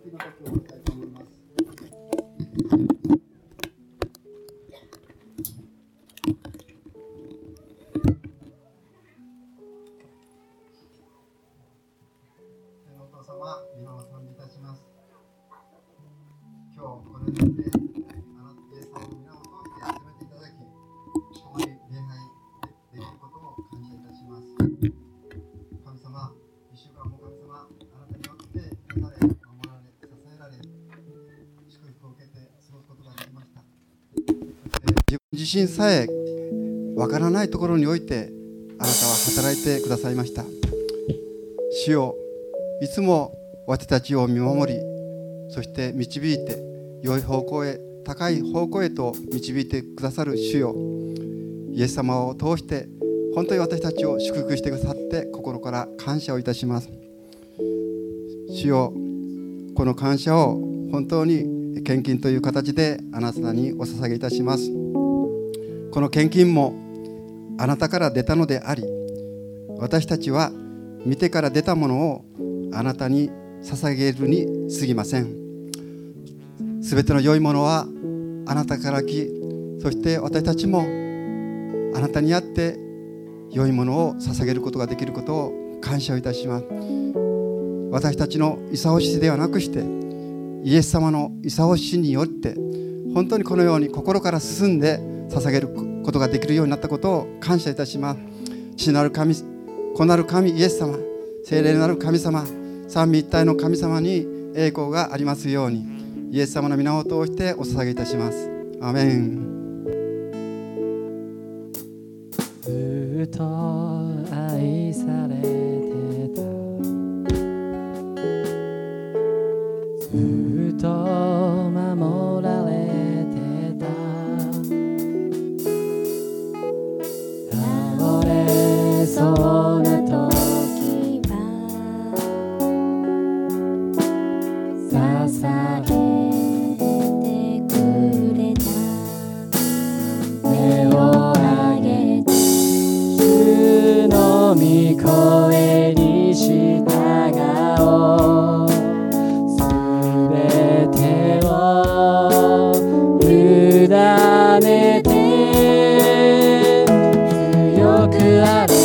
きの時を持ちたいと思います。天のお父様、皆を賛美いたします。今日このようにイエス様の皆を通して集めていただき、共に礼拝できることを感謝いたします。神様、一週間も神様、あなたによって癒され、守られ、支えられ、祝福を受けて過ごすことができました。自分自身さえわからないところにおいてあなたは働いてくださいました。主よ、いつも私たちを見守り、そして導いて良い方向へ、高い方向へと導いてくださる主よ、イエス様を通して本当に私たちを祝福してくださって心から感謝をいたします。主よ、この感謝を本当に献金という形であなたにお捧げいたします。この献金もあなたから出たのであり、私たちは見てから出たものをあなたに捧げるに過ぎません。すべての良いものはあなたから来、そして私たちもあなたにあって良いものを捧げることができることを感謝をいたします。私たちの勇しではなくしてイエス様の勇しによって本当にこのように心から進んで捧げることができるようになったことを感謝いたします。父なる神、子なる神イエス様、聖霊なる神様、三位一体の神様に栄光がありますように、イエス様の皆を通してお捧げいたします。アーメン。 ずっと愛されてた、ずっと守られてた、倒れそうな時は支えてくれた、目を上げて主の御声に従おう、すべてを委ねて強くあれ、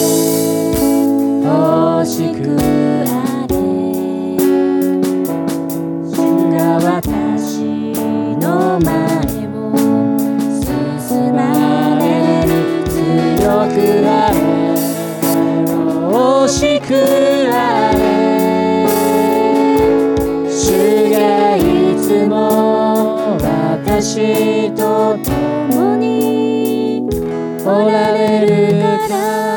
惜しくあれ、主が私の前を進まれる、強くあれ、惜しくあれ、主がいつも私と共におられるから